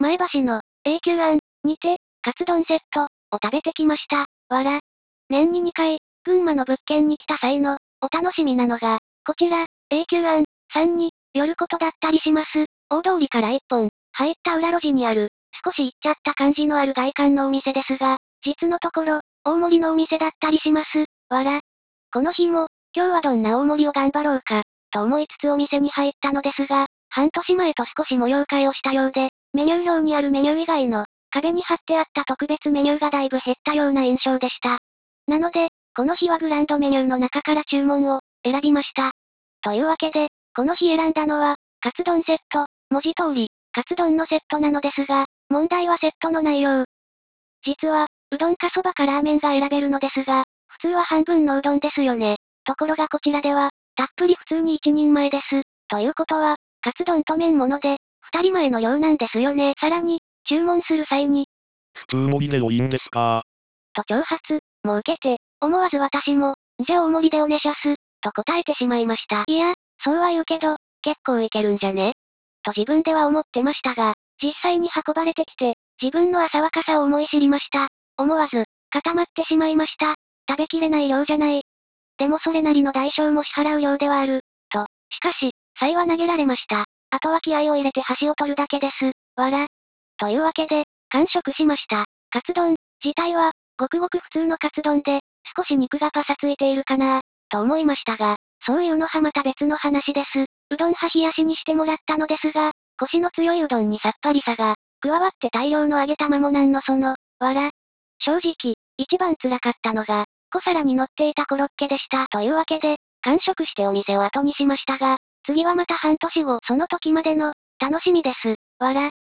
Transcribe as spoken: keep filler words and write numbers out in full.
前橋の、永久庵にて、カツ丼セット、を食べてきました。わら。年ににかい、群馬の物件に来た際の、お楽しみなのが、こちら、永久庵さんに、寄ることだったりします。大通りから一本、入った裏路地にある、少し行っちゃった感じのある外観のお店ですが、実のところ、大盛りのお店だったりします。わら。この日も、今日はどんな大盛りを頑張ろうか、と思いつつお店に入ったのですが、半年前と少し模様替えをしたようで、メニュー表にあるメニュー以外の、壁に貼ってあった特別メニューがだいぶ減ったような印象でした。なので、この日はグランドメニューの中から注文を、選びました。というわけで、この日選んだのは、カツ丼セット、文字通り、カツ丼のセットなのですが、問題はセットの内容。実は、うどんかそばかラーメンが選べるのですが、普通は半分のうどんですよね。ところがこちらでは、たっぷり普通に一人前です。ということは、カツ丼と麺物で、二人前の量なんですよね。さらに、注文する際に、 普通盛りで良いんですかと挑発、も受けて、思わず私も、じゃあ大盛りでおねしゃす、と答えてしまいました。いや、そうは言うけど、結構いけるんじゃねと自分では思ってましたが、実際に運ばれてきて、自分の浅はかさを思い知りました。思わず、固まってしまいました。食べきれない量じゃない。でもそれなりの代償も支払う量ではある。と、しかし、才は投げられました。あとは気合を入れて箸を取るだけです。わら。というわけで、完食しました。カツ丼、自体は、ごくごく普通のカツ丼で、少し肉がパサついているかなと思いましたが、そういうのはまた別の話です。うどんは冷やしにしてもらったのですが、コシの強いうどんにさっぱりさが、加わって大量の揚げ玉もなんのその、わら。正直、一番辛かったのが、小皿に乗っていたコロッケでした。というわけで、完食してお店を後にしましたが、次はまた半年後、その時までの、楽しみです。わら。